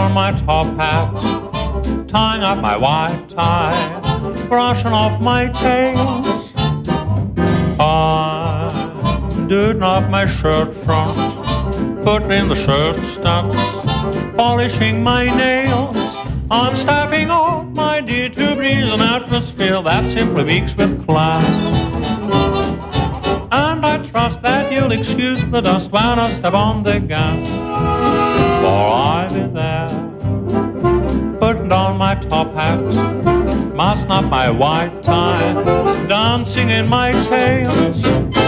on my top hat, tying up my white tie, brushing off my tails. I doing up my shirt front, putting in the shirt studs, polishing my nails. I'm stepping off, my dear, to breeze an atmosphere that simply reeks with class. And I trust that you'll excuse the dust when I step on the gas, for I'll be there, putting on my top hat, mussing up my white tie, dancing in my tails.